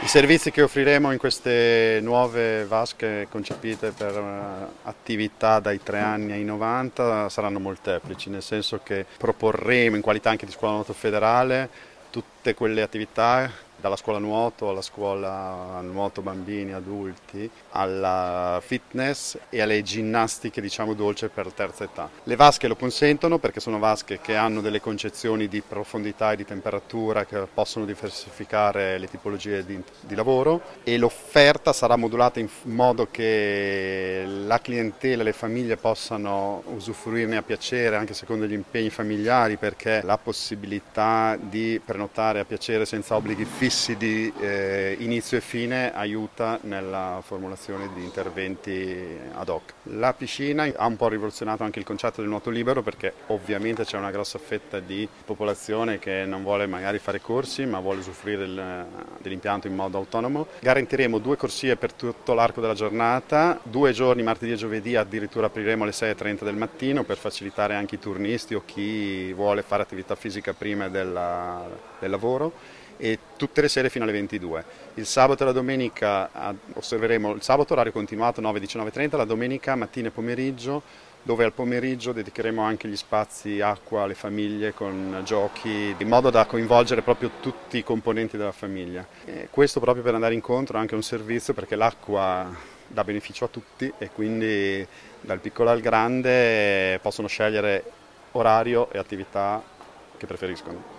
I servizi che offriremo in queste nuove vasche concepite per attività dai 3 anni ai 90 saranno molteplici, nel senso che proporremo in qualità anche di scuola nuoto federale tutte quelle attività dalla scuola nuoto alla scuola nuoto bambini, adulti, alla fitness e alle ginnastiche diciamo dolce per terza età. Le vasche lo consentono perché sono vasche che hanno delle concezioni di profondità e di temperatura che possono diversificare le tipologie di lavoro e l'offerta sarà modulata in modo che la clientela e le famiglie possano usufruirne a piacere anche secondo gli impegni familiari, perché la possibilità di prenotare a piacere senza obblighi fissi di inizio e fine aiuta nella formulazione di interventi ad hoc. La piscina ha un po' rivoluzionato anche il concetto del nuoto libero, perché ovviamente c'è una grossa fetta di popolazione che non vuole magari fare corsi ma vuole usufruire dell'impianto in modo autonomo. Garantiremo 2 corsie per tutto l'arco della giornata, 2 giorni, martedì e giovedì addirittura apriremo alle 6:30 del mattino per facilitare anche i turnisti o chi vuole fare attività fisica prima del lavoro, e tutte le sere fino alle 22. Il sabato e la domenica osserveremo il sabato orario continuato 9-19:30, la domenica mattina e pomeriggio, dove al pomeriggio dedicheremo anche gli spazi acqua alle famiglie con giochi, in modo da coinvolgere proprio tutti i componenti della famiglia. E questo proprio per andare incontro anche a un servizio, perché l'acqua dà beneficio a tutti e quindi dal piccolo al grande possono scegliere orario e attività che preferiscono.